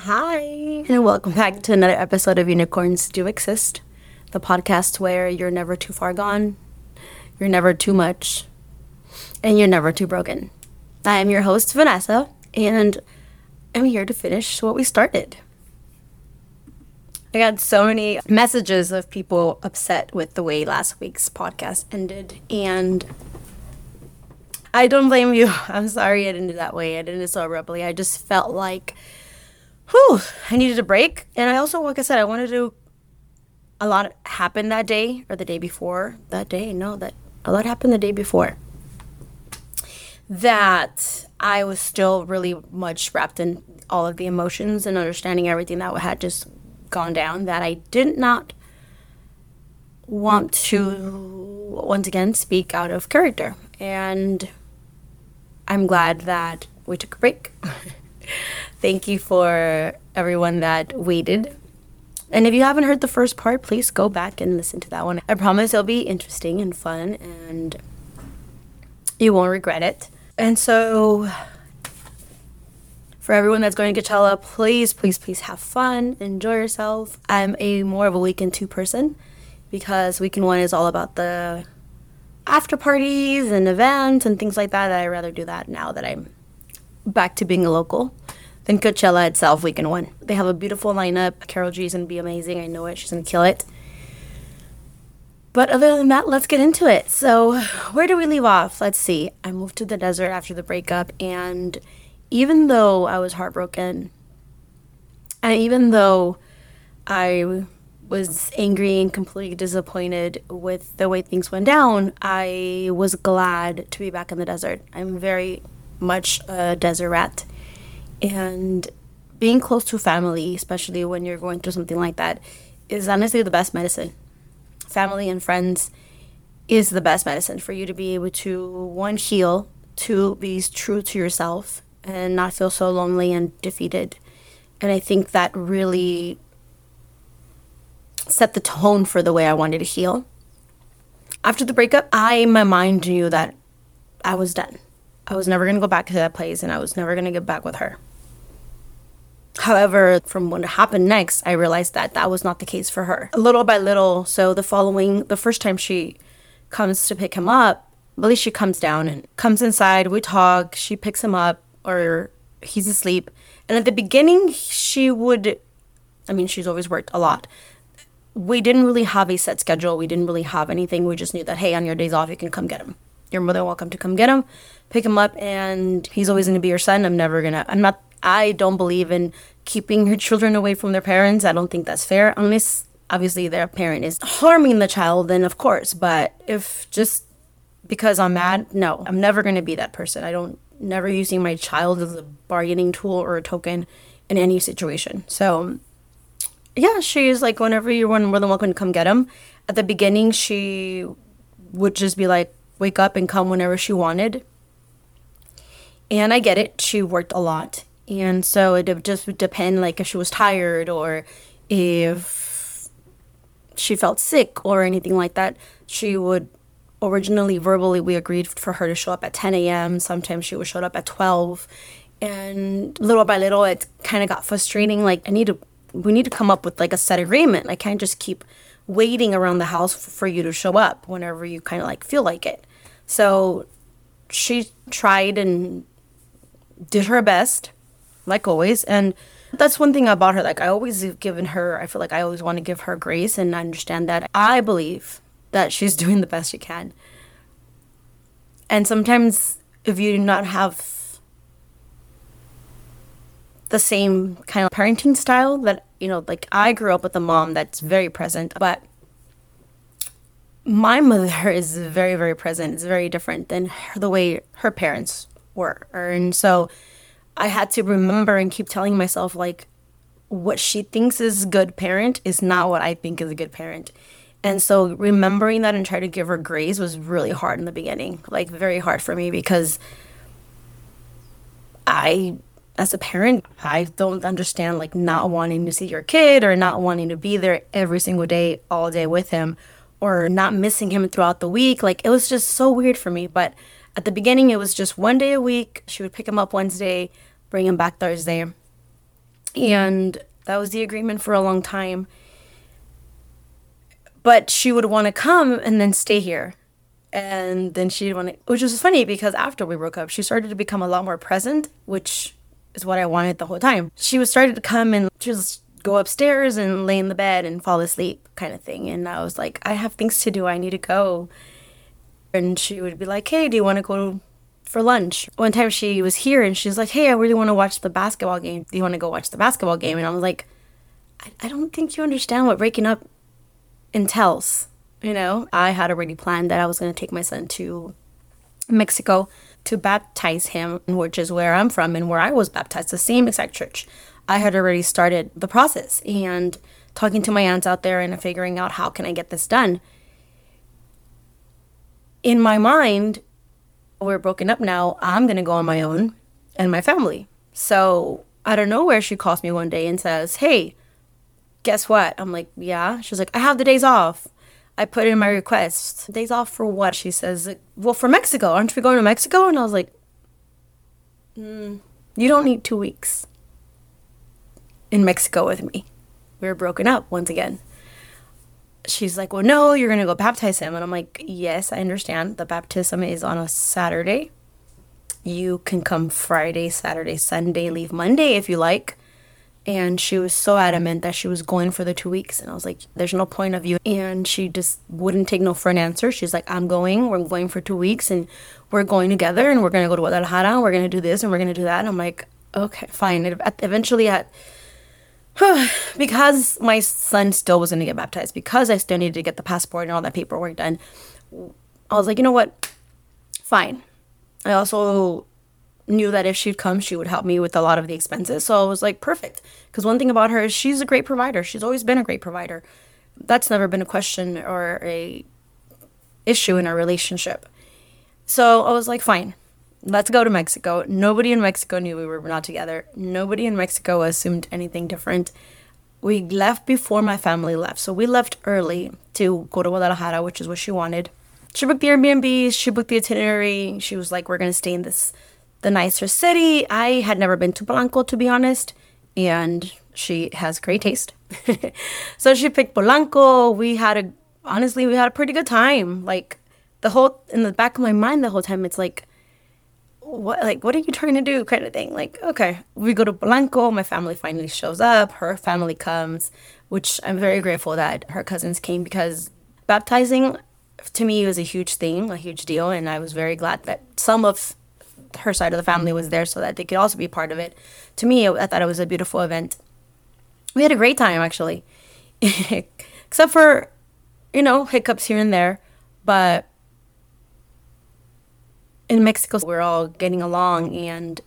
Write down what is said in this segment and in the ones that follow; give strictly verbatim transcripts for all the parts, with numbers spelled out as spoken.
Hi, and welcome back to another episode of Unicorns Do Exist, the podcast where you're never too far gone, you're never too much, and you're never too broken. I am your host, Vanessa, and I'm here to finish what we started. I got so many messages of people upset with the way last week's podcast ended, and I don't blame you. I'm sorry it ended that way. It ended so abruptly. I just felt like, whew, I needed a break. And I also, like I said, I wanted to, a lot happened that day, or the day before that day. No, that a lot happened the day before. That I was still really much wrapped in all of the emotions and understanding everything that had just gone down, that I did not want to, once again, speak out of character. And I'm glad that we took a break. Thank you for everyone that waited. And if you haven't heard the first part, please go back and listen to that one. I promise it'll be interesting and fun, and you won't regret it. And so, for everyone that's going to Coachella, please, please, please have fun. Enjoy yourself. I'm a more of a weekend two person, because weekend one is all about the after parties and events and things like that. I'd rather do that now that I'm back to being a local than Coachella itself weekend one. They have a beautiful lineup. Karol G is going to be amazing. I know it. She's going to kill it. But other than that, let's get into it. So where do we leave off? Let's see. I moved to the desert after the breakup, and even though I was heartbroken, and even though I was angry and completely disappointed with the way things went down, I was glad to be back in the desert. I'm very much a desert rat. And being close to family, especially when you're going through something like that, is honestly the best medicine. Family and friends is the best medicine for you to be able to, one, heal, two, be true to yourself, and not feel so lonely and defeated. And I think that really set the tone for the way I wanted to heal. After the breakup, I, my mind knew that I was done. I was never going to go back to that place, and I was never going to get back with her. However, from what happened next, I realized that that was not the case for her. Little by little, so the following, the first time she comes to pick him up, at least she comes down and comes inside, we talk, she picks him up, or he's asleep. And at the beginning, she would, I mean, she's always worked a lot. We didn't really have a set schedule. We didn't really have anything. We just knew that, hey, on your days off, you can come get him. You're more than welcome to come get him, pick him up, and he's always going to be your son. I'm never going to, I'm not, I don't believe in keeping your children away from their parents. I don't think that's fair, unless obviously their parent is harming the child, then of course. But if just because I'm mad, no, I'm never going to be that person. I don't, never using my child as a bargaining tool or a token in any situation. So yeah, she is like, whenever you're more than welcome to come get him. At the beginning, she would just be like, wake up and come whenever she wanted. And I get it. She worked a lot. And so it just would depend, like, if she was tired or if she felt sick or anything like that. She would originally, verbally, we agreed for her to show up at ten a.m. Sometimes she would show up at twelve. And little by little, it kind of got frustrating. Like, I need to, we need to come up with, like, a set agreement. I can't just keep waiting around the house f- for you to show up whenever you kind of, like, feel like it. So she tried and did her best, like always. And that's one thing about her. Like, I always have given her, I feel like I always want to give her grace and understand that I believe that she's doing the best she can. And sometimes if you do not have the same kind of parenting style that, you know, like I grew up with a mom that's very present, but my mother is very, very present. It's very different than her, the way her parents were. And so I had to remember and keep telling myself, like, what she thinks is a good parent is not what I think is a good parent. And so remembering that and trying to give her grace was really hard in the beginning, like very hard for me, because I, as a parent, I don't understand, like, not wanting to see your kid or not wanting to be there every single day, all day with him, or not missing him throughout the week. Like, it was just so weird for me. But at the beginning, it was just one day a week. She would pick him up Wednesday, bring him back Thursday. And that was the agreement for a long time. But she would want to come and then stay here. And then she'd want to, which was funny because after we broke up, she started to become a lot more present, which is what I wanted the whole time. She was started to come and just go upstairs and lay in the bed and fall asleep kind of thing. And I was like, I have things to do. I need to go. And she would be like, hey, do you want to go for lunch? One time she was here and she's like, hey, I really want to watch the basketball game. Do you want to go watch the basketball game? And I was like, I, I don't think you understand what breaking up entails. You know, I had already planned that I was going to take my son to Mexico to baptize him, which is where I'm from and where I was baptized, the same exact church. I had already started the process and talking to my aunts out there and figuring out how can I get this done. In my mind, we're broken up now. I'm going to go on my own and my family. So out of nowhere, she calls me one day and says, hey, guess what? I'm like, yeah. She's like, I have the days off. I put in my request. Days off for what? She says, well, for Mexico. Aren't we going to Mexico? And I was like, mm, you don't need two weeks in Mexico with me. We were broken up once again. She's like, well, no, you're going to go baptize him. And I'm like, yes, I understand. The baptism is on a Saturday. You can come Friday, Saturday, Sunday, leave Monday if you like. And she was so adamant that she was going for the two weeks. And I was like, there's no point of you. And she just wouldn't take no for an answer. She's like, I'm going. We're going for two weeks. And we're going together. And we're going to go to Guadalajara. And we're going to do this. And we're going to do that. And I'm like, okay, fine. And eventually, at, because my son still was going to get baptized, because I still needed to get the passport and all that paperwork done, I was like, you know what? Fine. I also knew that if she'd come, she would help me with a lot of the expenses. So I was like, perfect. Because one thing about her is she's a great provider. She's always been a great provider. That's never been a question or a issue in our relationship. So I was like, fine, let's go to Mexico. Nobody in Mexico knew we were not together. Nobody in Mexico assumed anything different. We left before my family left. So we left early to go to Guadalajara, which is what she wanted. She booked the Airbnb. She booked the itinerary. She was like, we're going to stay in this the nicer city. I had never been to Polanco, to be honest, and she has great taste. So she picked Polanco. We had a, honestly, we had a pretty good time. Like, the whole, in the back of my mind the whole time, it's like, what, like, what are you trying to do kind of thing? Like, okay, we go to Polanco. My family finally shows up. Her family comes, which I'm very grateful that her cousins came, because baptizing, to me, was a huge thing, a huge deal, and I was very glad that some of her side of the family was there so that they could also be part of it. To me, I thought it was a beautiful event. We had a great time, actually. Except for, you know, hiccups here and there. But in Mexico, we're all getting along, and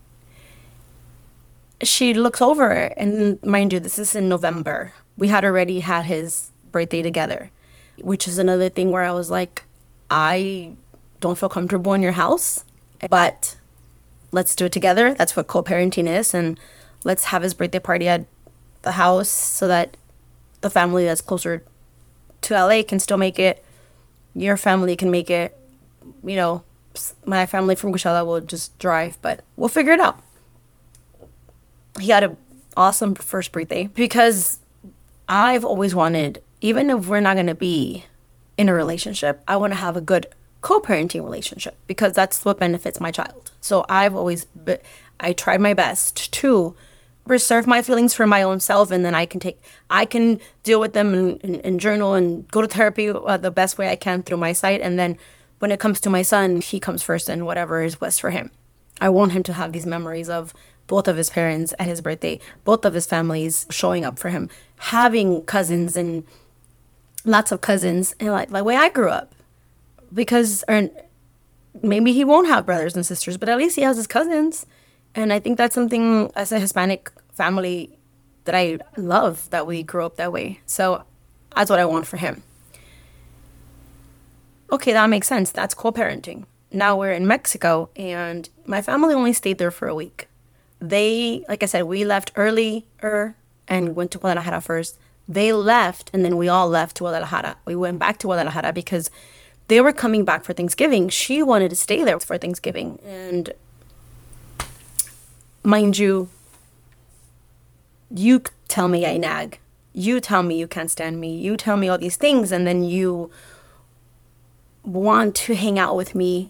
she looks over, and mind you, this is in November. We had already had his birthday together, which is another thing where I was like, I don't feel comfortable in your house, but let's do it together. That's what co-parenting is. And let's have his birthday party at the house so that the family that's closer to L A can still make it. Your family can make it. You know, my family from Coachella will just drive, but we'll figure it out. He had an awesome first birthday, because I've always wanted, even if we're not going to be in a relationship, I want to have a good co-parenting relationship, because that's what benefits my child. So I've always, be, I tried my best to reserve my feelings for my own self, and then I can take, I can deal with them and, and, and journal and go to therapy uh, the best way I can through my site. And then when it comes to my son, he comes first, and whatever is best for him. I want him to have these memories of both of his parents at his birthday, both of his families showing up for him, having cousins and lots of cousins, and like the way I grew up. Because, or maybe he won't have brothers and sisters, but at least he has his cousins. And I think that's something, as a Hispanic family, that I love, that we grew up that way. So that's what I want for him. Okay, that makes sense. That's co-parenting. Now we're in Mexico, and my family only stayed there for a week. They, like I said, we left earlier and went to Guadalajara first. They left, and then we all left to Guadalajara. We went back to Guadalajara because they were coming back for Thanksgiving. She wanted to stay there for Thanksgiving. And mind you, You tell me I nag. You tell me you can't stand me. You tell me all these things, and then you want to hang out with me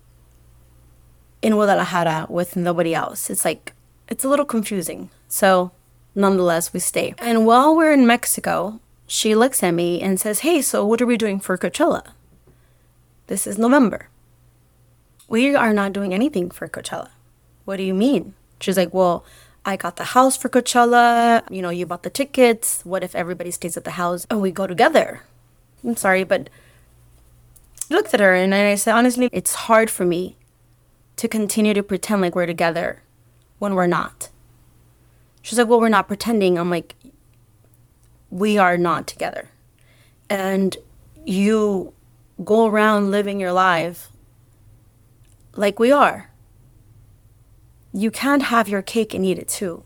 in Guadalajara with nobody else. It's like, it's a little confusing. So nonetheless, we stay. And while we're in Mexico, she looks at me and says, hey, so what are we doing for Coachella? This is November. We are not doing anything for Coachella. What do you mean? She's like, well, I got the house for Coachella. You know, you bought the tickets. What if everybody stays at the house and we go together? I'm sorry, but I looked at her and I said, honestly, it's hard for me to continue to pretend like we're together when we're not. She's like, well, we're not pretending. I'm like, we are not together. And you go around living your life like we are. You can't have your cake and eat it too.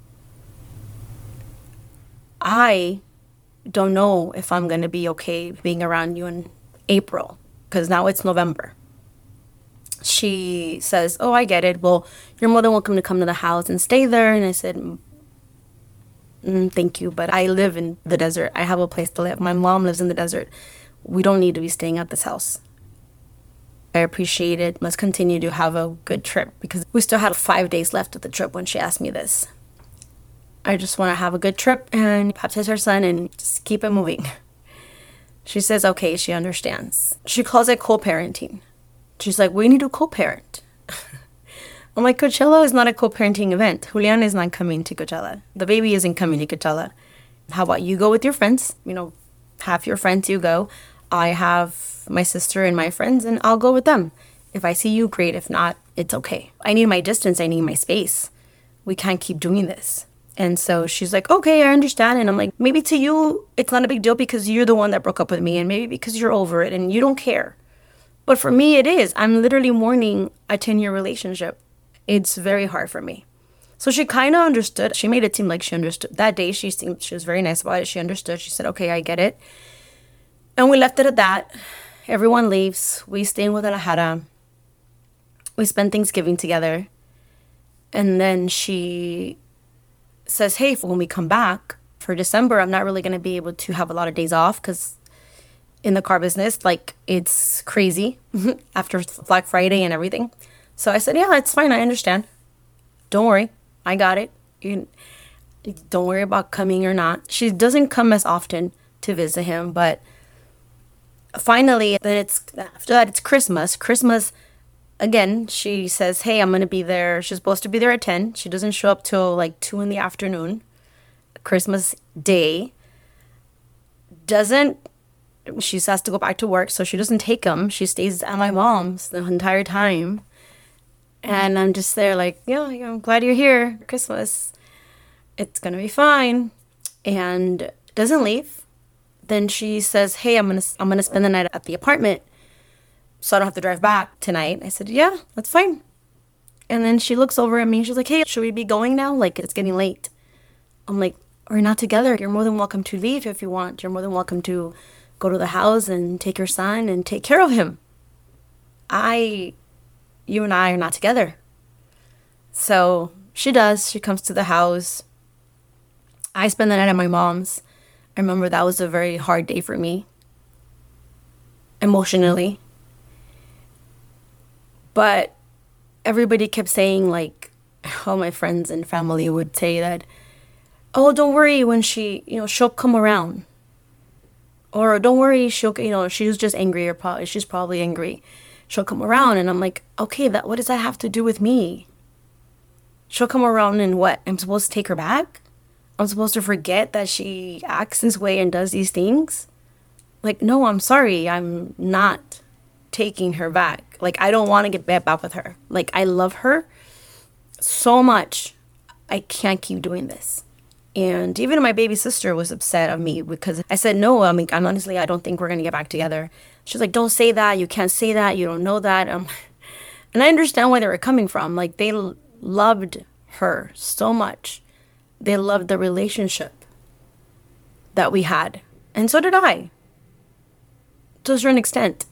I don't know if I'm going to be okay being around you in April, because now it's November. She says, oh, I get it. Well, you're more than welcome to come to the house and stay there. And I said, mm, thank you, but I live in the desert. I have a place to live. My mom lives in the desert. We don't need to be staying at this house. I appreciate it. Must continue to have a good trip, because we still had five days left of the trip when she asked me this. I just want to have a good trip and baptize her son and just keep it moving. She says, okay, she understands. She calls it co-parenting. She's like, we need to co-parent. I'm like, Coachella is not a co-parenting event. Julian is not coming to Coachella. The baby isn't coming to Coachella. How about you go with your friends? You know, half your friends you go. I have my sister and my friends, and I'll go with them. If I see you, great. If not, it's okay. I need my distance. I need my space. We can't keep doing this. And so she's like, okay, I understand. And I'm like, maybe to you, it's not a big deal because you're the one that broke up with me, and maybe because you're over it and you don't care. But for me, it is. I'm literally mourning a ten-year relationship. It's very hard for me. So she kind of understood. She made it seem like she understood. That day, she seemed, she was very nice about it. She understood. She said, okay, I get it. And we left it at that. Everyone leaves. We stay in Guadalajara. We spend Thanksgiving together. And then she says, hey, when we come back for December, I'm not really going to be able to have a lot of days off because in the car business, like, it's crazy after Black Friday and everything. So I said, yeah, it's fine. I understand. Don't worry. I got it. You, don't worry about coming or not. She doesn't come as often to visit him, but finally, then it's after that, it's Christmas. Christmas, again, she says, hey, I'm going to be there. She's supposed to be there at ten. She doesn't show up till like two in the afternoon. Christmas Day. Doesn't, she has to go back to work, so she doesn't take him. She stays at my mom's the entire time. And I'm just there like, yeah, I'm glad you're here. Christmas. It's going to be fine. And doesn't leave. Then she says, hey, I'm going to I'm gonna spend the night at the apartment so I don't have to drive back tonight. I said, yeah, that's fine. And then she looks over at me. She's like, hey, should we be going now? Like, it's getting late. I'm like, we're not together. You're more than welcome to leave if you want. You're more than welcome to go to the house and take your son and take care of him. I, you and I are not together. So she does. She comes to the house. I spend the night at my mom's. I remember that was a very hard day for me, emotionally. But everybody kept saying, like, all my friends and family would say that, oh, don't worry, when she, you know, she'll come around. Or don't worry, she'll, you know, she was just angry, or probably, she's probably angry. She'll come around. And I'm like, okay, that what does that have to do with me? She'll come around and what? I'm supposed to take her back? I'm supposed to forget that she acts this way and does these things? Like, no, I'm sorry. I'm not taking her back. Like, I don't want to get back with her. Like, I love her so much. I can't keep doing this. And even my baby sister was upset at me because I said, no, I mean, I'm honestly, I don't think we're going to get back together. She's like, don't say that. You can't say that. You don't know that. Um, and I understand where they were coming from. Like, they l- loved her so much. They loved the relationship that we had. And so did I. To a certain extent.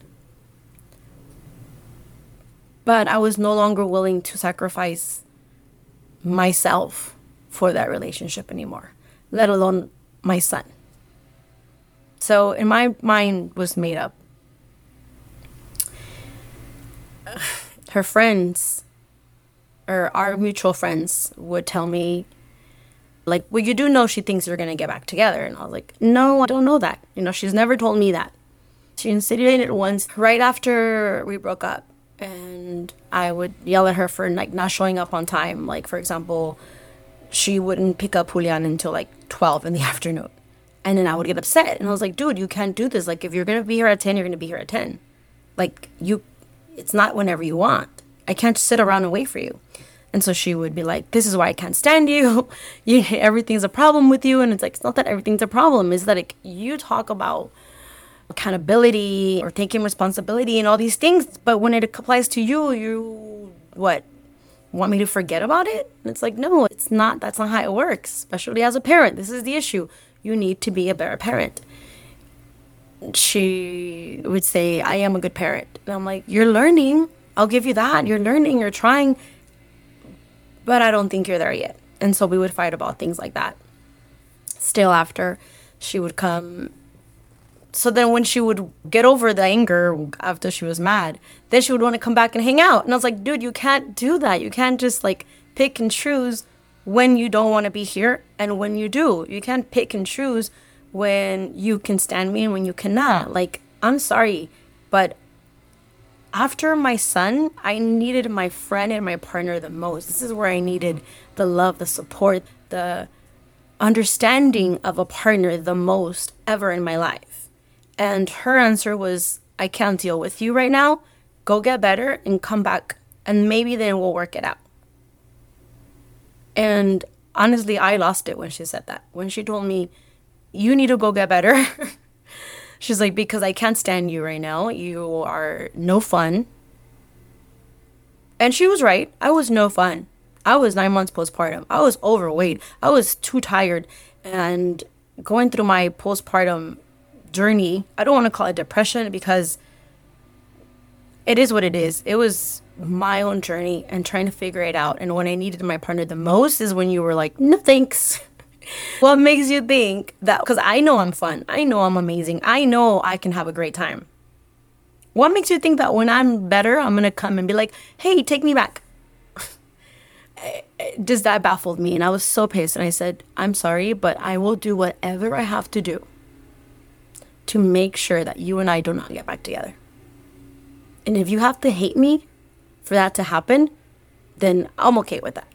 But I was no longer willing to sacrifice myself for that relationship anymore, let alone my son. So in my mind was made up. Her friends, or our mutual friends, would tell me, like, well, you do know she thinks you're going to get back together. And I was like, no, I don't know that. You know, she's never told me that. She insinuated once right after we broke up. And I would yell at her for, like, not showing up on time. Like, for example, she wouldn't pick up Julian until, like, twelve in the afternoon. And then I would get upset. And I was like, dude, you can't do this. Like, if you're going to be here at ten, you're going to be here at ten. Like, you, it's not whenever you want. I can't sit around and wait for you. And so she would be like, this is why I can't stand you. you everything's a problem with you. And it's like, it's not that everything's a problem. It's that, like, you talk about accountability or taking responsibility and all these things. But when it applies to you, you, what, want me to forget about it? And it's like, no, it's not. That's not how it works, especially as a parent. This is the issue. You need to be a better parent. She would say, I am a good parent. And I'm like, you're learning. I'll give you that. You're learning. You're trying. But I don't think you're there yet. And so we would fight about things like that. Still after, she would come. So then when she would get over the anger after she was mad, then she would want to come back and hang out. And I was like, dude, you can't do that. You can't just, like, pick and choose when you don't want to be here and when you do. You can't pick and choose when you can stand me and when you cannot. Like, I'm sorry, but after my son, I needed my friend and my partner the most. This is where I needed the love, the support, the understanding of a partner the most ever in my life. And her answer was, I can't deal with you right now. Go get better and come back, and maybe then we'll work it out. And honestly, I lost it when she said that. When she told me, you need to go get better. She's like, because I can't stand you right now. You are no fun. And she was right. I was no fun. I was nine months postpartum. I was overweight. I was too tired. And going through my postpartum journey, I don't want to call it depression because it is what it is. It was my own journey and trying to figure it out. And when I needed my partner the most is when you were like, no thanks. What makes you think that? Because I know I'm fun. I know I'm amazing. I know I can have a great time. What makes you think that when I'm better, I'm going to come and be like, hey, take me back? Just that baffled me. And I was so pissed. And I said, I'm sorry, but I will do whatever I have to do to make sure that you and I do not get back together. And if you have to hate me for that to happen, then I'm okay with that.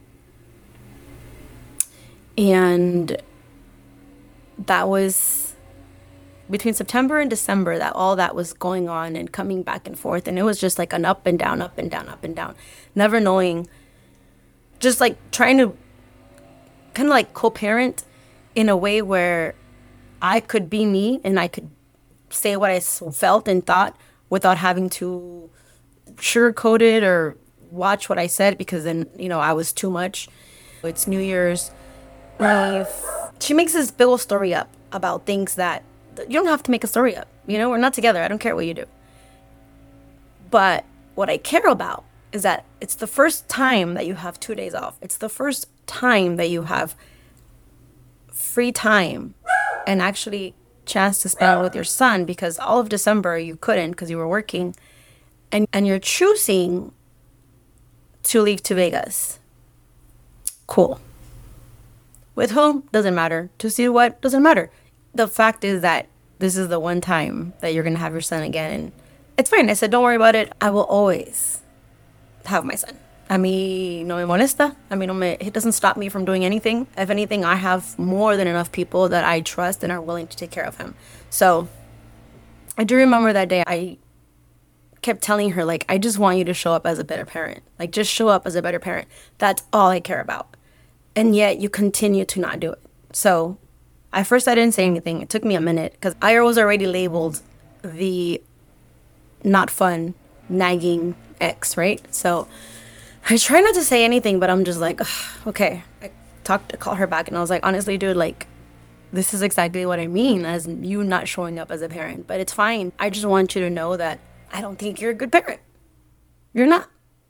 And that was between September and December that all that was going on and coming back and forth. And it was just like an up and down, up and down, up and down. Never knowing, just like trying to kind of like co-parent in a way where I could be me and I could say what I felt and thought without having to sugarcoat it or watch what I said, because then, you know, I was too much. It's New Year's. She makes this big old story up about things that you don't have to make a story up. You know, we're not together. I don't care what you do. But what I care about is that it's the first time that you have two days off. It's the first time that you have free time and actually chance to spend with your son, because all of December you couldn't because you were working, and and you're choosing to leave to Vegas. Cool. With whom? Doesn't matter. To see what? Doesn't matter. The fact is that this is the one time that you're going to have your son again. And it's fine. I said, don't worry about it. I will always have my son. A mí no me molesta. A mí no me, it doesn't stop me from doing anything. If anything, I have more than enough people that I trust and are willing to take care of him. So I do remember that day I kept telling her, like, I just want you to show up as a better parent. Like, just show up as a better parent. That's all I care about. And yet you continue to not do it. So at first I didn't say anything. It took me a minute because I was already labeled the not fun, nagging ex, right? So I try not to say anything, but I'm just like, okay. I talked to call her back and I was like, honestly, dude, like, this is exactly what I mean as you not showing up as a parent. But it's fine. I just want you to know that I don't think you're a good parent. You're not.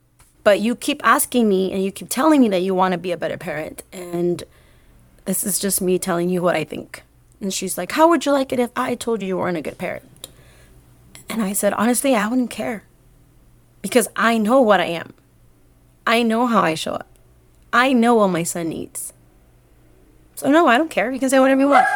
But you keep asking me and you keep telling me that you want to be a better parent. And this is just me telling you what I think. And she's like, how would you like it if I told you you weren't a good parent? And I said, honestly, I wouldn't care. Because I know what I am. I know how I show up. I know what my son needs. So no, I don't care. You can say whatever you want.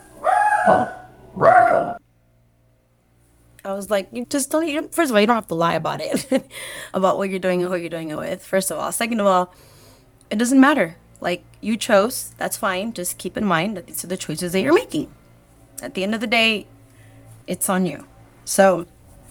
I was like, you just don't, you, first of all, you don't have to lie about it, about what you're doing and who you're doing it with, first of all. Second of all, it doesn't matter. Like, you chose, that's fine. Just keep in mind that these are the choices that you're making. At the end of the day, it's on you. So,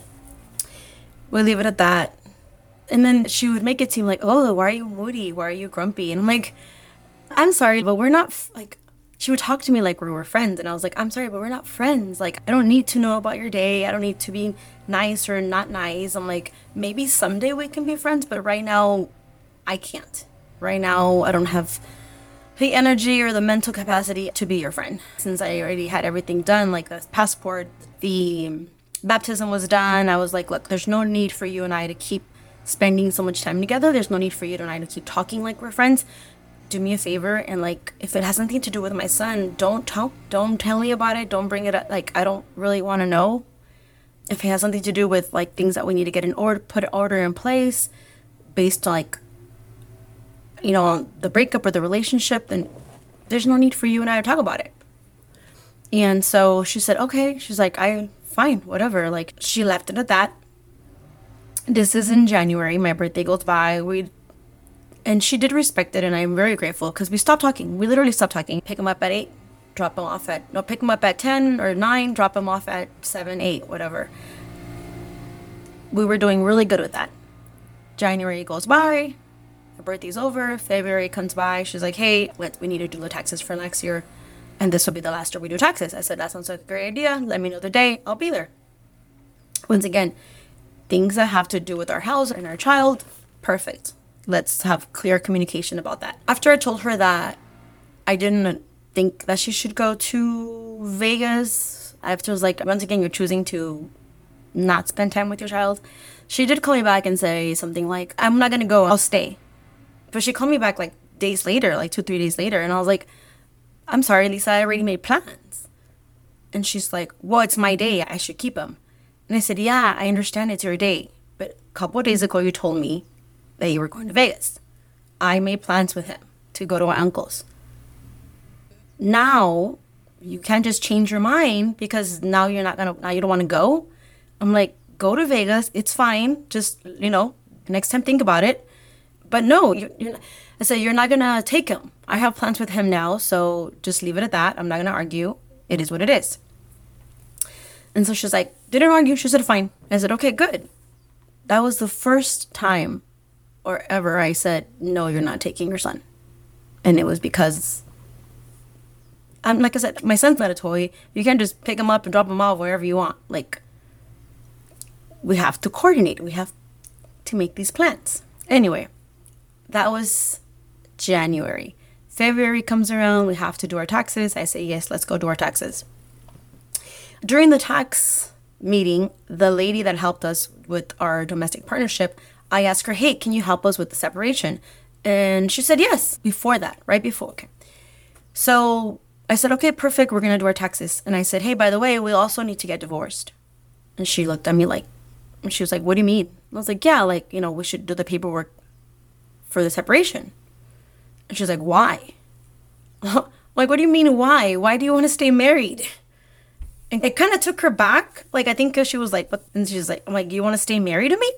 we'll leave it at that. And then she would make it seem like, oh, why are you moody? Why are you grumpy? And I'm like, I'm sorry, but we're not, f-. like, she would talk to me like we were friends. And I was like, I'm sorry, but we're not friends. Like, I don't need to know about your day. I don't need to be nice or not nice. I'm like, maybe someday we can be friends, but right now, I can't. Right now, I don't have the energy or the mental capacity to be your friend. Since I already had everything done, like the passport, the baptism was done, I was like, look, there's no need for you and I to keep spending so much time together. There's no need for you and I to keep talking like we're friends. Do me a favor, and like, if it has something to do with my son, don't tell don't tell me about it. Don't bring it up. Like, I don't really want to know. If it has something to do with like things that we need to get in order, put an order in place based on like, you know, the breakup or the relationship, then there's no need for you and I to talk about it. And so she said, okay. She's like, I fine, whatever. Like, she left it at that. This is in January. My birthday goes by. We And she did respect it, and I'm very grateful, because we stopped talking. We literally stopped talking. Pick him up at eight, drop him off at, no, pick him up at ten or nine, drop him off at seven, eight, whatever. We were doing really good with that. January goes by, her birthday's over, February comes by. She's like, hey, let we need to do the taxes for next year, and this will be the last year we do taxes. I said, that sounds like a great idea. Let me know the day. I'll be there. Once again, things that have to do with our house and our child, perfect. Let's have clear communication about that. After I told her that I didn't think that she should go to Vegas, after I was like, once again, you're choosing to not spend time with your child. She did call me back and say something like, I'm not going to go, I'll stay. But she called me back like days later, like two, three days later. And I was like, I'm sorry, Lisa, I already made plans. And she's like, well, it's my day. I should keep them. And I said, yeah, I understand it's your day. But a couple of days ago, you told me that you were going to Vegas. I made plans with him to go to my uncle's. Now, you can't just change your mind because now you're not gonna, now you don't want to go. I'm like, go to Vegas. It's fine. Just, you know, next time think about it. But no, you're, you're not, I said, you're not gonna take him. I have plans with him now, so just leave it at that. I'm not gonna argue. It is what it is. And so she's like, didn't argue. She said, fine. I said, okay, good. That was the first time or ever I said, no, you're not taking your son. And it was because, I'm like I said, my son's not a toy. You can't just pick him up and drop him off wherever you want. Like, we have to coordinate. We have to make these plans. Anyway, that was January. February comes around. We have to do our taxes. I say, yes, let's go do our taxes. During the tax meeting, the lady that helped us with our domestic partnership, I asked her, hey, can you help us with the separation? And she said yes, before that, right before. Okay. So I said, okay, perfect. We're going to do our taxes. And I said, hey, by the way, we also need to get divorced. And she looked at me like, and she was like, what do you mean? I was like, yeah, like, you know, we should do the paperwork for the separation. And she's like, why? Like, what do you mean, why? Why do you want to stay married? And it kind of took her back. Like, I think 'cause she was like, but, and she's like, I'm like, you want to stay married to me?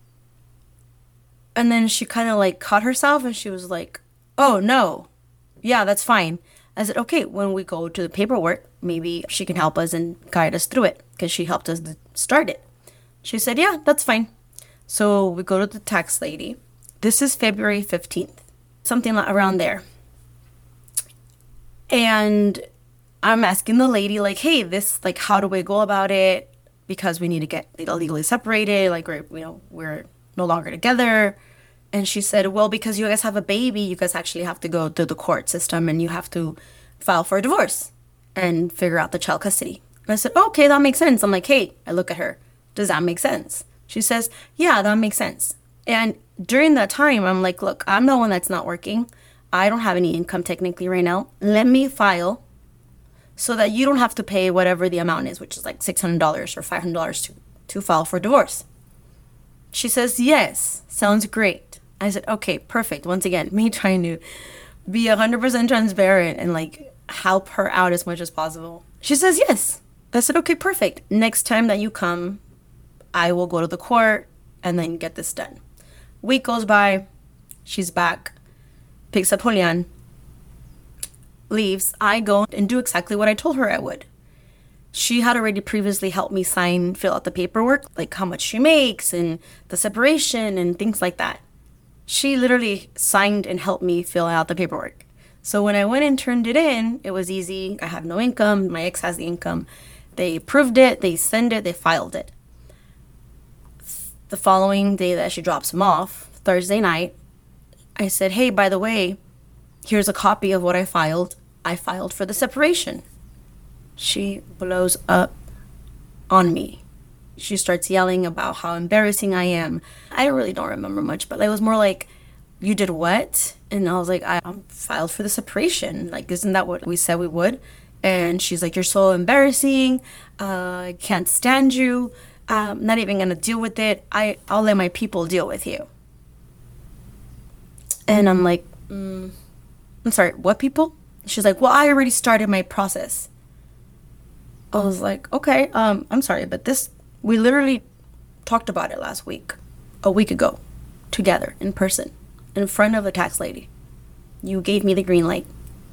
And then she kind of like caught herself and she was like, oh, no. Yeah, that's fine. I said, okay, when we go to the paperwork, maybe she can help us and guide us through it because she helped us start it. She said, yeah, that's fine. So we go to the tax lady. This is February fifteenth, something around there. And I'm asking the lady, like, hey, this, like, how do we go about it? Because we need to get legally separated. Like, we're, you know, we're no longer together. And she said, well, because you guys have a baby, you guys actually have to go through the court system and you have to file for a divorce and figure out the child custody. And I said, oh, okay, that makes sense. I'm like, hey, I look at her. Does that make sense? She says, yeah, that makes sense. And during that time, I'm like, look, I'm the one that's not working. I don't have any income technically right now. Let me file so that you don't have to pay whatever the amount is, which is like six hundred dollars or five hundred dollars to, to file for divorce. She says, yes, sounds great. I said, okay, perfect. Once again, me trying to be one hundred percent transparent and like help her out as much as possible. She says, yes. I said, okay, perfect. Next time that you come, I will go to the court and then get this done. Week goes by. She's back. Picks up Julian. Leaves. I go and do exactly what I told her I would. She had already previously helped me sign, fill out the paperwork, like how much she makes and the separation and things like that. She literally signed and helped me fill out the paperwork. So when I went and turned it in, it was easy. I have no income. My ex has the income. They approved it. They sent it. They filed it. The following day that she drops him off, Thursday night, I said, hey, by the way, here's a copy of what I filed. I filed for the separation. She blows up on me. She starts yelling about how embarrassing I am. I really don't remember much, but it was more like, you did what? And I was like, I filed for the separation. Like, isn't that what we said we would? And she's like, you're so embarrassing. Uh, I can't stand you. I'm not even going to deal with it. I, I'll let my people deal with you. And I'm like, mm, I'm sorry, what people? She's like, well, I already started my process. I was like, okay, um, I'm sorry, but this, we literally talked about it last week, a week ago, together, in person, in front of a tax lady. You gave me the green light.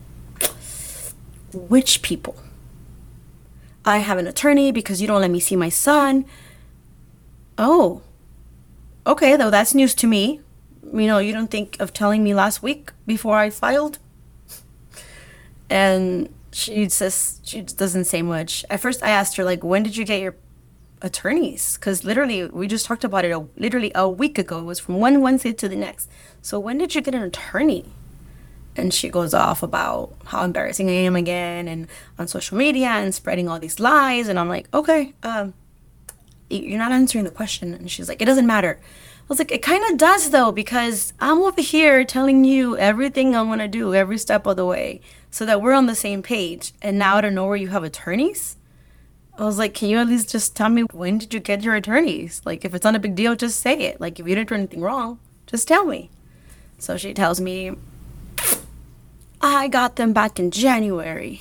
Which people? I have an attorney because you don't let me see my son. Oh, okay, though, that's news to me. You know, you don't think of telling me last week before I filed? And she says, she doesn't say much. At first, I asked her, like, when did you get your attorneys? Because literally, we just talked about it a, literally a week ago. It was from one Wednesday to the next. So when did you get an attorney? And she goes off about how embarrassing I am again and on social media and spreading all these lies. And I'm like, okay, um, you're not answering the question. And she's like, it doesn't matter. I was like, it kind of does, though, because I'm over here telling you everything I'm going to do every step of the way so that we're on the same page. And now out of nowhere, you have attorneys? I was like, can you at least just tell me, when did you get your attorneys? Like, if it's not a big deal, just say it. Like, if you didn't do anything wrong, just tell me. So she tells me, I got them back in January.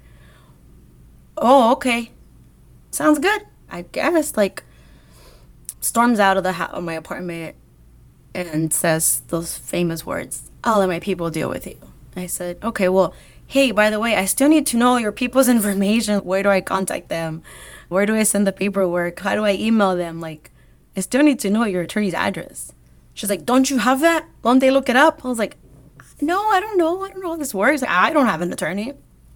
Oh, okay. Sounds good, I guess. Like, storms out of the ha- of my apartment and says those famous words, I'll let my people deal with you. I said, okay, well, hey, by the way, I still need to know your people's information. Where do I contact them? Where do I send the paperwork? How do I email them? Like, I still need to know your attorney's address. She's like, don't you have that? Won't they look it up? I was like, no, I don't know. I don't know how this works. I don't have an attorney.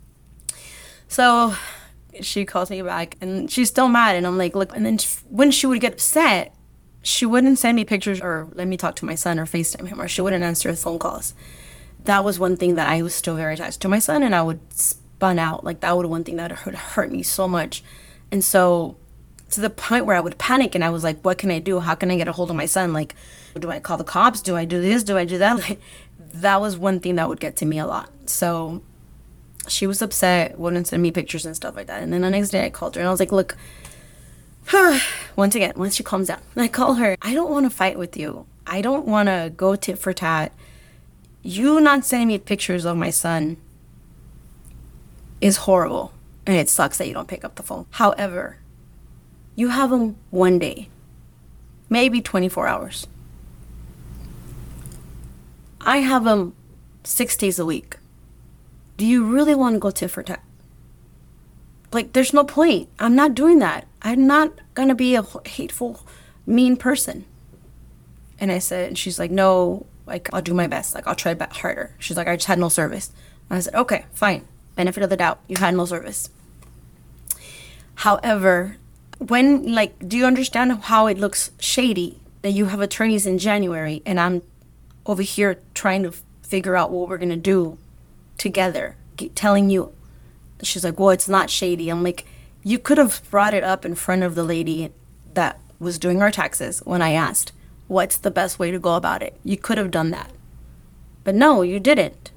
So she calls me back and she's still mad. And I'm like, look, and then when she would get upset, she wouldn't send me pictures or let me talk to my son or FaceTime him, or she wouldn't answer phone calls. That was one thing that I was still very attached to my son, and I would spun out. Like, that was one thing that would hurt me so much. And so to the point where I would panic and I was like, what can I do? How can I get a hold of my son? Like, do I call the cops? Do I do this? Do I do that? Like, that was one thing that would get to me a lot. So she was upset, wouldn't send me pictures and stuff like that. And then the next day I called her and I was like, look, once again, once she calms down, I call her, I don't want to fight with you. I don't want to go tit for tat. You not sending me pictures of my son is horrible. And it sucks that you don't pick up the phone. However, you have him one day, maybe twenty-four hours. I have him six days a week. Do you really want to go tit for tat? Like, there's no point. I'm not doing that. I'm not going to be a hateful, mean person. And I said, and she's like, no, like, I'll do my best. Like, I'll try harder. She's like, I just had no service. And I said, okay, fine. Benefit of the doubt. You had no service. However, when, like, do you understand how it looks shady that you have attorneys in January and I'm over here trying to figure out what we're going to do together, telling you. She's like, well, it's not shady. I'm like, you could have brought it up in front of the lady that was doing our taxes when I asked, what's the best way to go about it. You could have done that. But no, you didn't.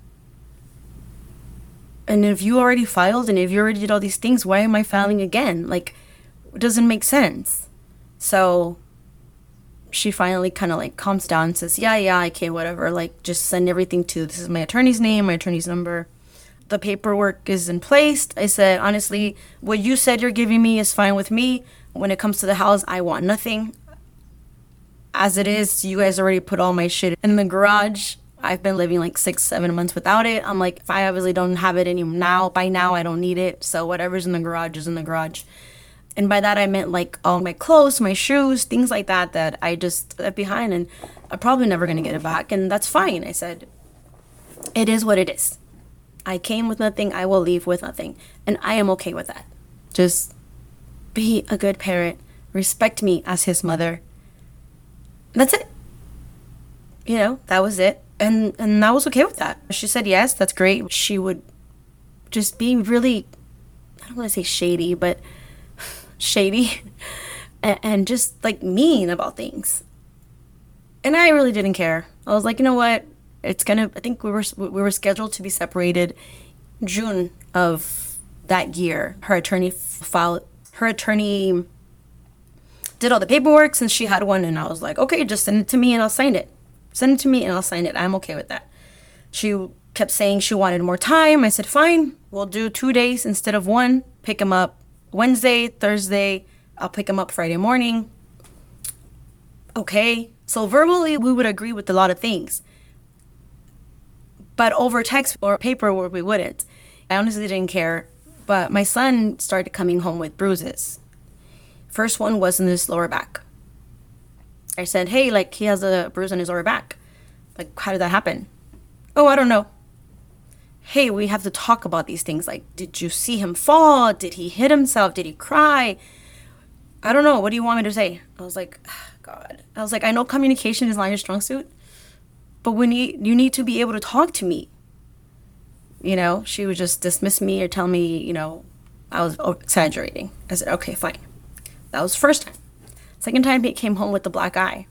And if you already filed and if you already did all these things, why am I filing again? Like, it doesn't make sense. So she finally kind of like calms down and says, yeah, yeah, okay, whatever. Like, just send everything to, this is my attorney's name, my attorney's number. The paperwork is in place. I said, honestly, what you said you're giving me is fine with me. When it comes to the house, I want nothing. As it is, you guys already put all my shit in the garage. I've been living like six, seven months without it. I'm like, if I obviously don't have it any now, by now I don't need it. So whatever's in the garage is in the garage. And by that I meant like all my clothes, my shoes, things like that that I just left behind, and I'm probably never gonna get it back. And that's fine. I said, it is what it is. I came with nothing. I will leave with nothing. And I am okay with that. Just be a good parent. Respect me as his mother. That's it. You know, that was it. And and I was okay with that. She said, yes, that's great. She would just be really, I don't want to say shady, but shady. and, and just like mean about things. And I really didn't care. I was like, you know what? It's gonna, I think we were, we were scheduled to be separated June of that year. Her attorney filed, her attorney did all the paperwork since she had one. And I was like, okay, just send it to me and I'll sign it. Send it to me and I'll sign it. I'm okay with that. She kept saying she wanted more time. I said, fine, we'll do two days instead of one. Pick him up Wednesday, Thursday. I'll pick him up Friday morning. Okay. So verbally, we would agree with a lot of things. But over text or paperwork, we wouldn't. I honestly didn't care. But my son started coming home with bruises. First one was in his lower back. I said, hey, like, he has a bruise on his lower back. Like, how did that happen? Oh, I don't know. Hey, we have to talk about these things. Like, did you see him fall? Did he hit himself? Did he cry? I don't know. What do you want me to say? I was like, oh, God. I was like, I know communication is not your strong suit, but we need, you need to be able to talk to me. You know, she would just dismiss me or tell me, you know, I was exaggerating. I said, okay, fine. That was the first time. Second time, he came home with the black eye.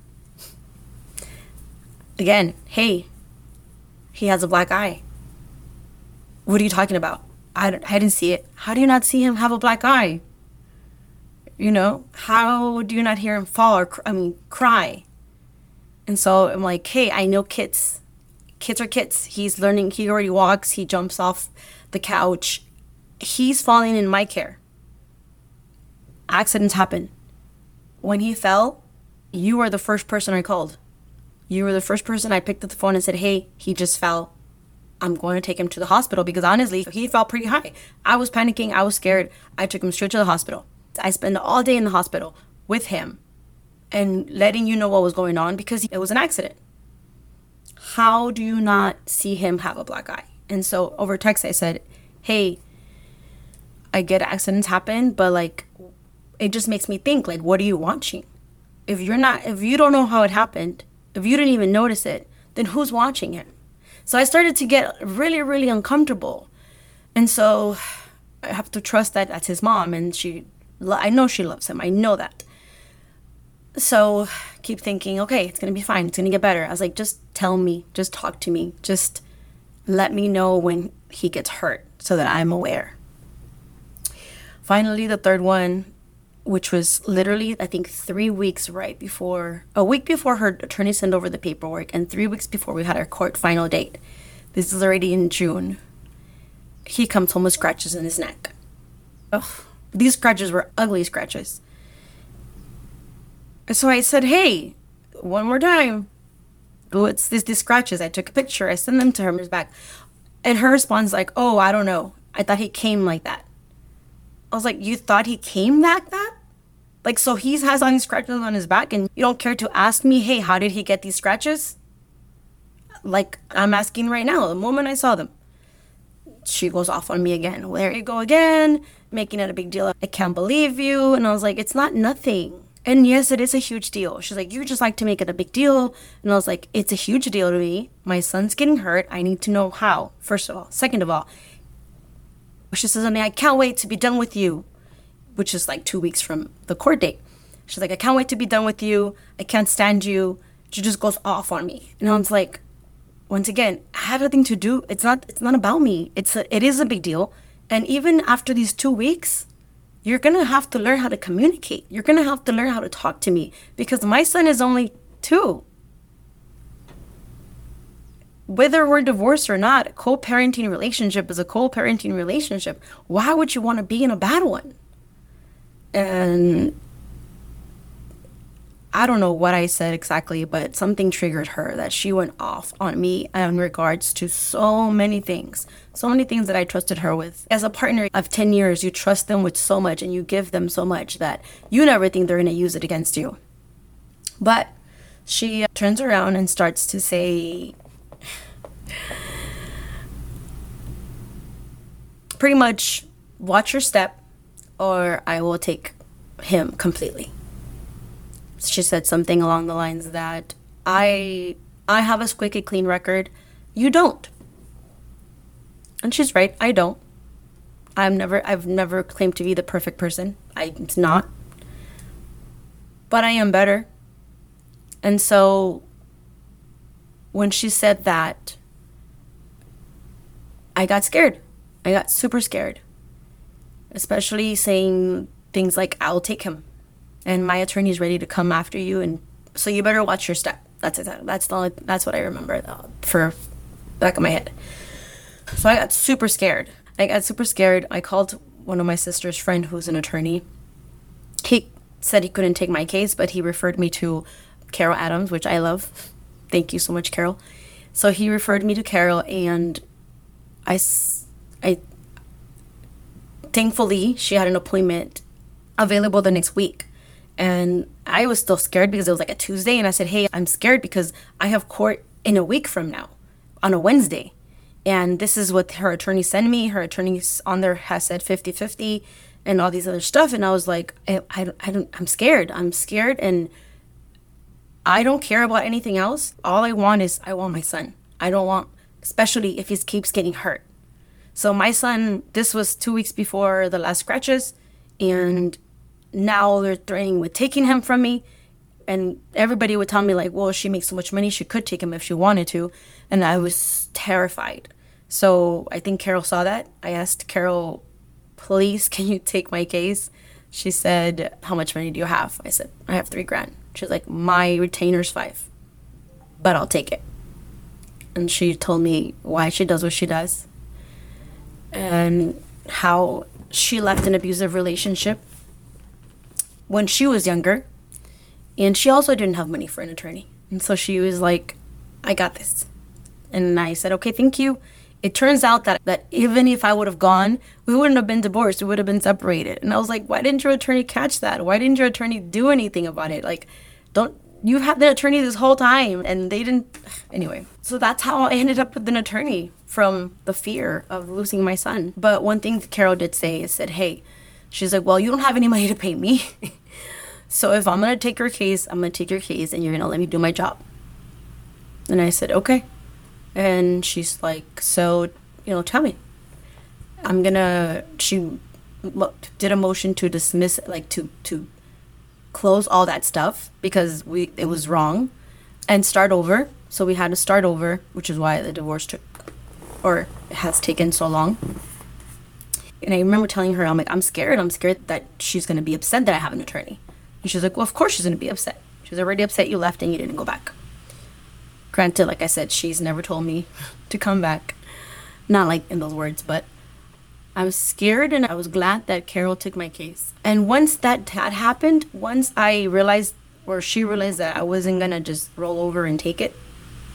Again, hey, he has a black eye. What are you talking about? I, I didn't see it. How do you not see him have a black eye? You know, how do you not hear him fall or, I mean, cry? And so I'm like, hey, I know kids. Kids are kids. He's learning. He already walks. He jumps off the couch. He's falling in my care. Accidents happen. When he fell, you were the first person I called. You were the first person I picked up the phone and said, hey, he just fell. I'm going to take him to the hospital because honestly, he fell pretty high. I was panicking. I was scared. I took him straight to the hospital. I spent all day in the hospital with him and letting you know what was going on because it was an accident. How do you not see him have a black eye? And so over text, I said, hey, I get accidents happen, but like, it just makes me think, like, what are you watching? If you're not, if you don't know how it happened, if you didn't even notice it, then who's watching it? So I started to get really, really uncomfortable. And so I have to trust that that's his mom. And she, I know she loves him. I know that. So keep thinking, okay, it's going to be fine. It's going to get better. I was like, just tell me, just talk to me. Just let me know when he gets hurt so that I'm aware. Finally, the third one, which was literally, I think, three weeks right before, a week before her attorney sent over the paperwork and three weeks before we had our court final date. This is already in June. He comes home with scratches in his neck. Ugh. These scratches were ugly scratches. So I said, hey, one more time. What's this, these scratches? I took a picture. I sent them to her in his back. And her response like, oh, I don't know. I thought he came like that. I was like, you thought he came like that? Like, so he has all these scratches on his back and you don't care to ask me, hey, how did he get these scratches? Like, I'm asking right now, the moment I saw them. She goes off on me again. Well, there you go again, making it a big deal. I can't believe you. And I was like, it's not nothing. And yes, it is a huge deal. She's like, you just like to make it a big deal. And I was like, it's a huge deal to me. My son's getting hurt. I need to know how, first of all. Second of all, she says, I mean, I can't wait to be done with you, which is like two weeks from the court date. She's like, I can't wait to be done with you. I can't stand you. She just goes off on me. And I was like, once again, I have nothing to do. It's not it's not about me. It's a, it is a big deal. And even after these two weeks, you're going to have to learn how to communicate. You're going to have to learn how to talk to me because my son is only two. Whether we're divorced or not, a co-parenting relationship is a co-parenting relationship. Why would you want to be in a bad one? And I don't know what I said exactly, but something triggered her that she went off on me in regards to so many things. So many things that I trusted her with. As a partner of ten years, you trust them with so much and you give them so much that you never think they're going to use it against you. But she turns around and starts to say, pretty much, watch your step or I will take him completely. She said something along the lines that I I have a squeaky clean record. You don't. And she's right, I don't. I'm never I've never claimed to be the perfect person. I'm not. But I am better. And so when she said that, I got scared. I got super scared. Especially saying things like, I'll take him. And my attorney's ready to come after you, and so you better watch your step. That's it. That's the only, that's what I remember though, for back of my head. So I got super scared. I got super scared. I called one of my sister's friend who's an attorney. He said he couldn't take my case, but he referred me to Carol Adams, which I love. Thank you so much, Carol. So he referred me to Carol, and I, I thankfully she had an appointment available the next week. And I was still scared because it was like a Tuesday. And I said, hey, I'm scared because I have court in a week from now on a Wednesday. And this is what her attorney sent me. Her attorney on there has said fifty-fifty and all these other stuff. And I was like, I, I, I don't, I'm scared. I'm scared. And I don't care about anything else. All I want is I want my son. I don't want, especially if he keeps getting hurt. So my son, this was two weeks before the last scratches. And now they're threatening with taking him from me. And everybody would tell me like, well, she makes so much money, she could take him if she wanted to. And I was terrified. So I think Carol saw that. I asked Carol, please, can you take my case? She said, how much money do you have? I said, I have three grand. She's like, my retainer's five, but I'll take it. And she told me why she does what she does and how she left an abusive relationship when she was younger, and she also didn't have money for an attorney. And so she was like, I got this. And I said, okay, thank you. It turns out that, that even if I would have gone, we wouldn't have been divorced. We would have been separated. And I was like, why didn't your attorney catch that? Why didn't your attorney do anything about it? Like, don't, you had the attorney this whole time and they didn't. Anyway, so that's how I ended up with an attorney from the fear of losing my son. But one thing Carol did say is said, hey, she's like, well, you don't have any money to pay me. So if I'm going to take your case, I'm going to take your case and you're going to let me do my job. And I said, okay. And she's like, so, you know, tell me. I'm going to, she did a motion to dismiss, like to, to close all that stuff because we it was wrong and start over. So we had to start over, which is why the divorce took, or has taken so long. And I remember telling her, I'm like, I'm scared. I'm scared that she's going to be upset that I have an attorney. And she's like, well, of course she's going to be upset. She's already upset you left and you didn't go back. Granted, like I said, she's never told me to come back. Not like in those words, but I was scared and I was glad that Carol took my case. And once that had happened, once I realized, or she realized that I wasn't going to just roll over and take it,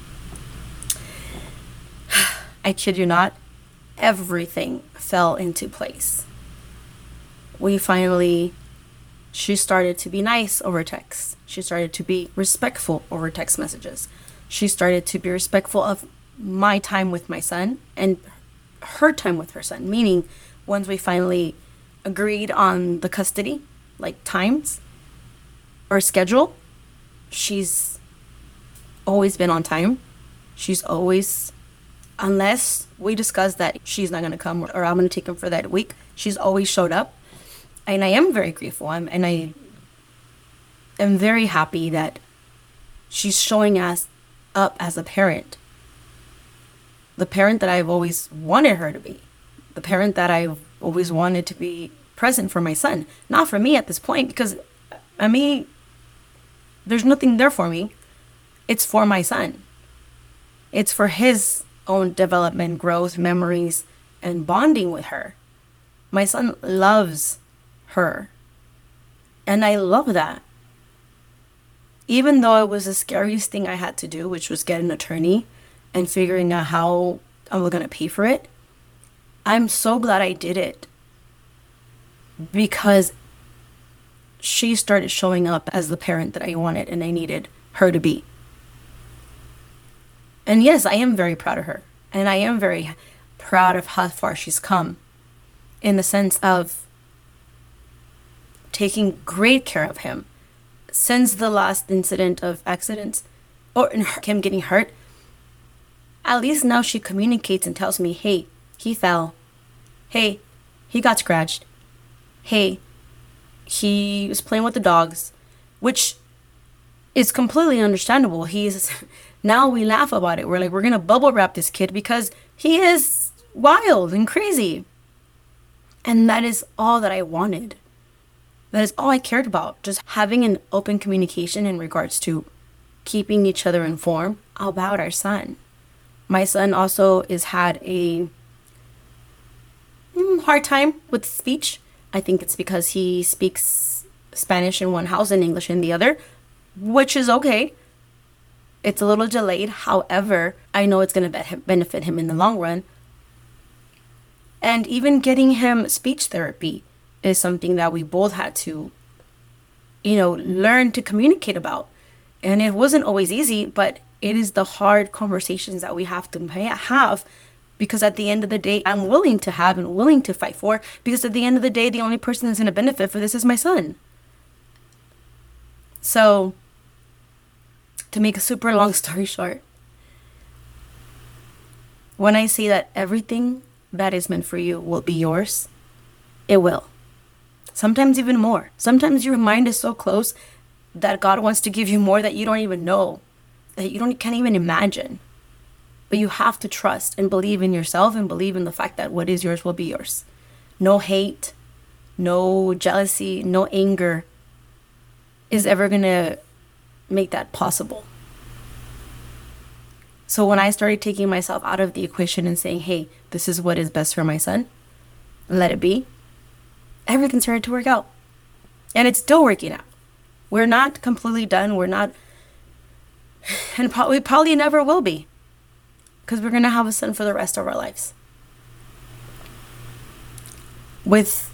I kid you not, everything fell into place. We finally, she started to be nice over text. She started to be respectful over text messages. She started to be respectful of my time with my son and her time with her son. Meaning, once we finally agreed on the custody, like times or schedule, she's always been on time. She's always, unless we discuss that she's not going to come or I'm going to take him for that week, she's always showed up. And I am very grateful. I'm, and I am very happy that she's showing us up as a parent. The parent that I've always wanted her to be. The parent that I've always wanted to be present for my son. Not for me at this point, because I mean, there's nothing there for me. It's for my son. It's for his own development, growth, memories, and bonding with her. My son loves her. And I love that. Even though it was the scariest thing I had to do, which was get an attorney and figuring out how I was going to pay for it, I'm so glad I did it. Because she started showing up as the parent that I wanted and I needed her to be. And yes, I am very proud of her. And I am very proud of how far she's come. In the sense of taking great care of him. Since the last incident of accidents, or him getting hurt, at least now she communicates and tells me, hey, he fell. Hey, he got scratched. Hey, he was playing with the dogs, which is completely understandable. He's now we laugh about it. We're like, we're going to bubble wrap this kid because he is wild and crazy. And that is all that I wanted. That is all I cared about. Just having an open communication in regards to keeping each other informed about our son. My son also has had a mm, hard time with speech. I think it's because he speaks Spanish in one house and English in the other, which is okay. It's a little delayed. However, I know it's going to be- benefit him in the long run. And even getting him speech therapy is something that we both had to, you know, learn to communicate about. And it wasn't always easy, but it is the hard conversations that we have to have, because at the end of the day, I'm willing to have and willing to fight for, because at the end of the day, the only person that's going to benefit for this is my son. So, to make a super long story short, when I say that everything that is meant for you will be yours, it will. Sometimes even more. Sometimes your mind is so close that God wants to give you more that you don't even know, that you don't can't even imagine. But you have to trust and believe in yourself and believe in the fact that what is yours will be yours. No hate, no jealousy, no anger is ever going to make that possible. So when I started taking myself out of the equation and saying, hey, this is what is best for my son, let it be, everything started to work out. And it's still working out. We're not completely done. We're not, and pro- we probably never will be, because we're going to have a son for the rest of our lives. With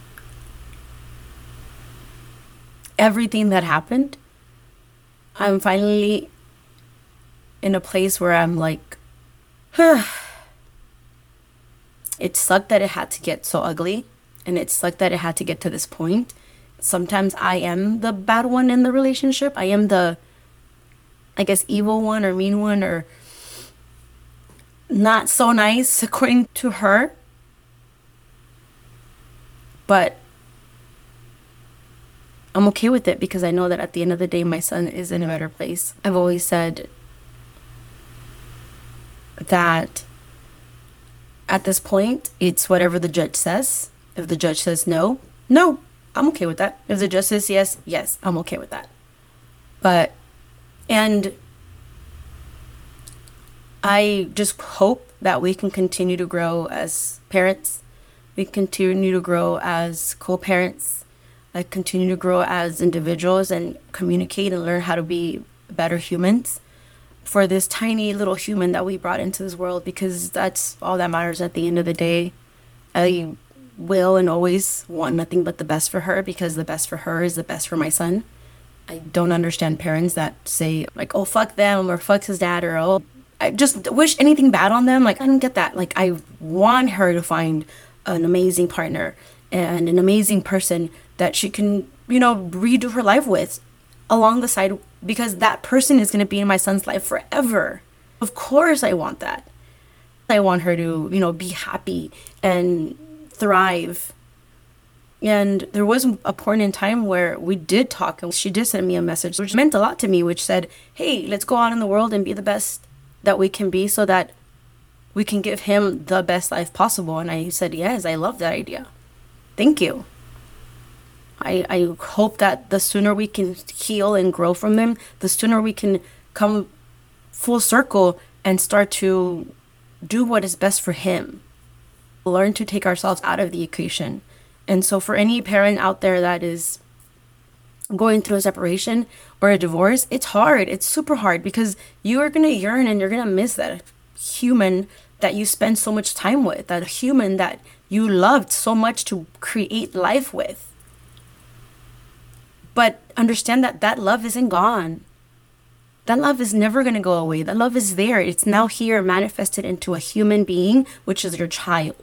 everything that happened, I'm finally in a place where I'm like, huh. It sucked that it had to get so ugly. And it sucked that it had to get to this point. Sometimes I am the bad one in the relationship. I am the, I guess, evil one or mean one or not so nice according to her. But I'm okay with it because I know that at the end of the day, my son is in a better place. I've always said that at this point, it's whatever the judge says. If the judge says no, no, I'm okay with that. If the judge says yes, yes, I'm okay with that. But, and I just hope that we can continue to grow as parents. We continue to grow as co-parents. I continue to grow as individuals and communicate and learn how to be better humans for this tiny little human that we brought into this world, because that's all that matters at the end of the day. I will and always want nothing but the best for her, because the best for her is the best for my son. I don't understand parents that say like, oh, fuck them or fuck his dad, or oh, I just wish anything bad on them. Like, I don't get that. Like, I want her to find an amazing partner and an amazing person that she can, you know, redo her life with along the side, because that person is going to be in my son's life forever. Of course I want that. I want her to, you know, be happy and thrive And there was a point in time where we did talk, and she did send me a message, which meant a lot to me, which said, hey, let's go out in the world and be the best that we can be so that we can give him the best life possible. And I said, yes, I love that idea. Thank you. I, I hope that the sooner we can heal and grow from them, the sooner we can come full circle and start to do what is best for him. Learn to take ourselves out of the equation. And so for any parent out there that is going through a separation or a divorce, it's hard. It's super hard because you are going to yearn and you're going to miss that human that you spend so much time with, that human that you loved so much to create life with. But understand that that love isn't gone. That love is never going to go away. That love is there. It's now here manifested into a human being, which is your child.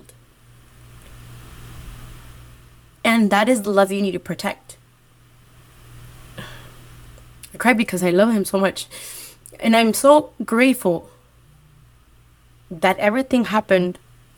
And that is the love you need to protect. I cry because I love him so much. And I'm so grateful that everything happened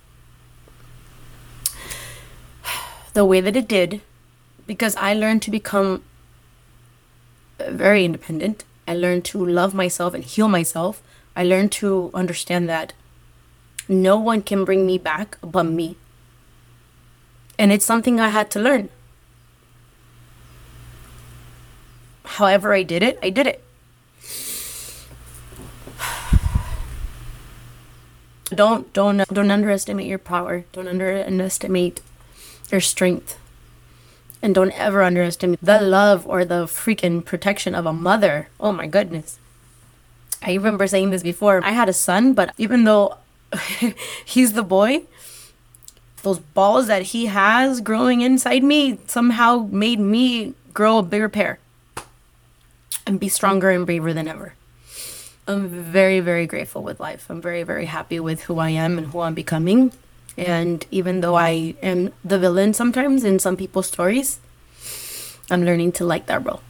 the way that it did, because I learned to become very independent. I learned to love myself and heal myself. I learned to understand that no one can bring me back but me. And it's something I had to learn. However I did it, I did it. Don't don't don't underestimate your power. Don't underestimate your strength. And don't ever underestimate the love or the freaking protection of a mother. Oh my goodness. I remember saying this before. I had a son, but even though he's the boy, those balls that he has growing inside me somehow made me grow a bigger pair and be stronger and braver than ever. I'm very, very grateful with life. I'm very, very happy with who I am and who I'm becoming. And even though I am the villain sometimes in some people's stories, I'm learning to like that role.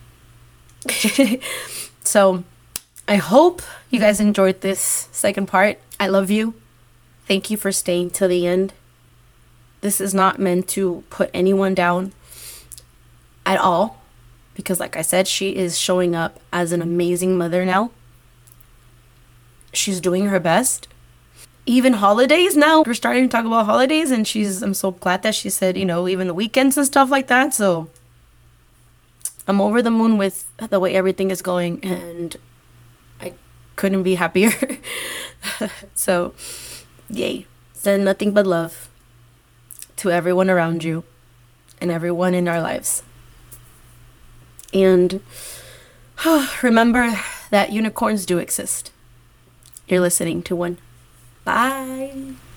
So I hope you guys enjoyed this second part. I love you. Thank you for staying till the end. This is not meant to put anyone down at all, because like I said, she is showing up as an amazing mother now. She's doing her best. Even holidays now, we're starting to talk about holidays, and she's, I'm so glad that she said, you know, even the weekends and stuff like that. So I'm over the moon with the way everything is going, and I couldn't be happier. So yay. Send nothing but love to everyone around you and everyone in our lives. And remember that unicorns do exist. You're listening to one. Bye.